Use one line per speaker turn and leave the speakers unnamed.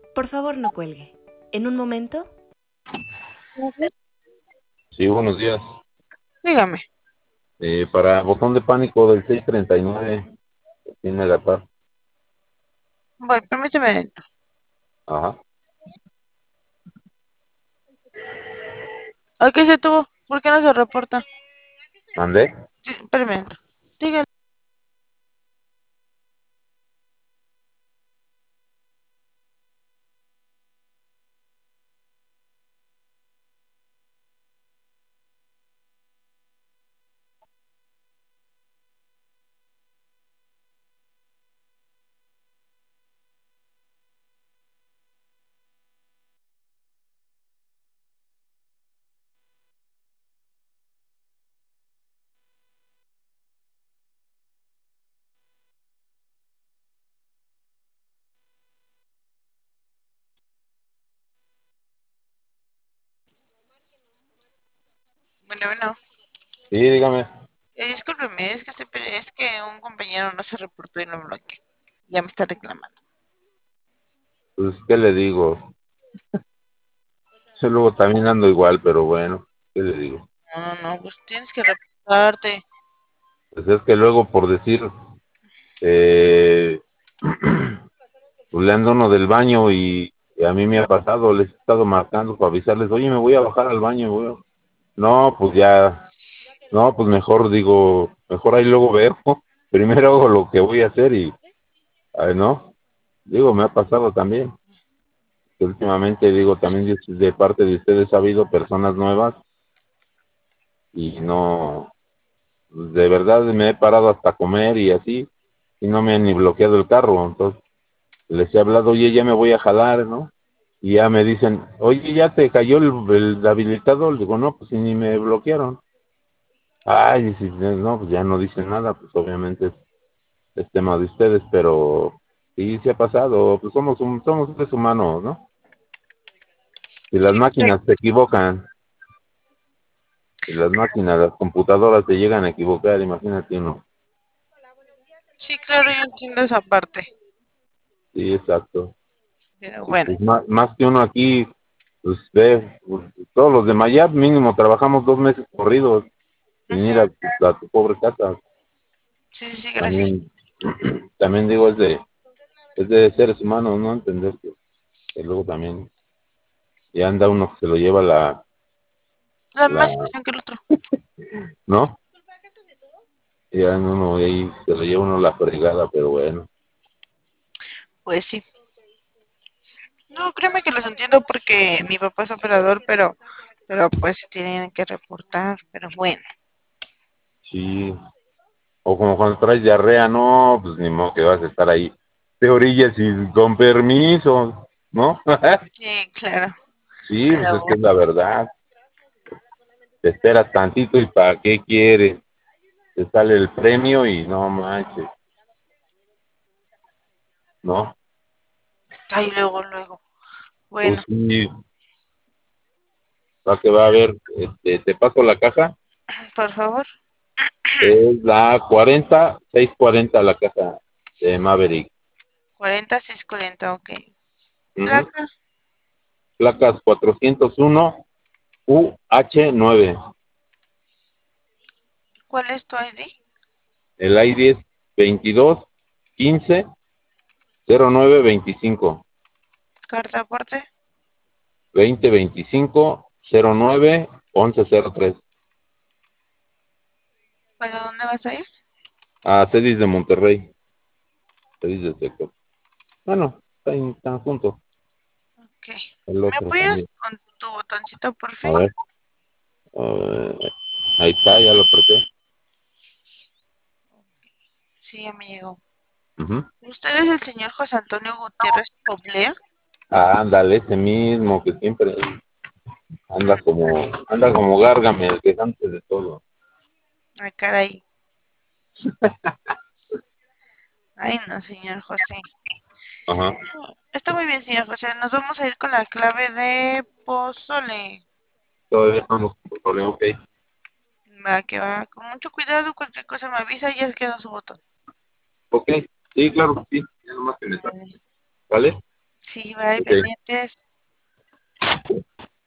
Por favor, no cuelgue. En un momento.
Sí, buenos días.
Dígame.
Para botón de pánico del 639, tiene la paz.
Voy, permíteme.
Ajá.
¿A qué se tuvo? ¿Por qué no se reporta?
¿Mandé?
Sí, espérame. Dígale. Bueno.
Sí, dígame.
Discúlpeme, es que un compañero no se reportó y lo bloqueé. Ya me está reclamando.
Pues, ¿qué le digo? Yo luego también ando igual, pero bueno, ¿qué le digo?
No, pues tienes que reportarte.
Pues es que luego por decir, eh, pues le ando uno del baño y a mí me ha pasado, les he estado marcando para avisarles, oye, me voy a bajar al baño, güey. No, pues ya, no, pues mejor digo, mejor ahí luego veo. Primero hago lo que voy a hacer y, ay, no, digo, me ha pasado también. Que últimamente, digo, también de parte de ustedes ha habido personas nuevas y no, de verdad me he parado hasta comer y así, y no me han ni bloqueado el carro. Entonces les he hablado, oye, ya me voy a jalar, ¿no? Y ya me dicen, oye, ya te cayó el habilitador. Digo, no, pues si ni me bloquearon. Ay, y si no, pues ya no dicen nada, pues obviamente es tema de ustedes, pero sí, se ha pasado, pues somos seres humanos, ¿no? Y las
Sí,
máquinas se equivocan, y las máquinas, las computadoras se llegan a equivocar, imagínate uno.
sí, claro, yo entiendo esa parte.
Sí, exacto.
Pero
Y
bueno,
pues más que uno aquí, pues ve, pues, todos los de Mayab mínimo trabajamos 2 meses corridos, sin ir
ujú.
a tu pobre casa.
Sí, gracias.
También, también digo, es de seres humanos, ¿no? Entender que luego también ya anda uno que se lo lleva
La
la,
misma situación que el otro.
¿no? Ya uno ahí se lo lleva uno la fregada, pero bueno.
Pues sí. No, créeme que los entiendo porque mi papá es operador, pero pues se tienen que reportar. Pero bueno,
Sí, o como cuando traes diarrea, no, pues ni modo que vas a estar ahí de orillas y con permiso, ¿no?
sí, claro.
Sí, pues es
Pero
que es la verdad. Te esperas tantito y ¿para qué quieres? Te sale el premio y no manches, ¿no?
ay, luego.
Pues
Bueno,
sí, va que va a ver, te paso la caja,
por favor.
es la 40 640 la caja de Maverick.
40 640, ok.
Ujú.
Placa.
Placas 401 UH9.
¿Cuál es tu ID?
El ID es 22 15 09 25
Carta aporte.
20 25 09 11 03.
¿Para dónde vas a ir?
A Cedis de Monterrey, Cedis de Sector. Bueno, están juntos.
Ok.
El
¿Me
otro
apoyas
también.
con tu botoncito, por
A
fin?
ver, ahí está, ya lo apreté.
Sí, ya me llegó.
Ujú.
¿Usted es el señor José Antonio Gutiérrez Poblea?
Ándale, ese mismo que siempre anda como Gárgame, quejándose de todo.
Ay, caray. Ay, no, señor José.
Ajá.
Está muy bien, señor José. Nos vamos a ir con la clave de pozole.
Todavía estamos con problema, ok.
Va, que va. Con mucho cuidado, cualquier cosa me avisa y ya queda su botón.
Ok, sí, claro, sí, ya nomás que me
Vale.
¿vale?
Sí, bye,
Ok,
pendientes.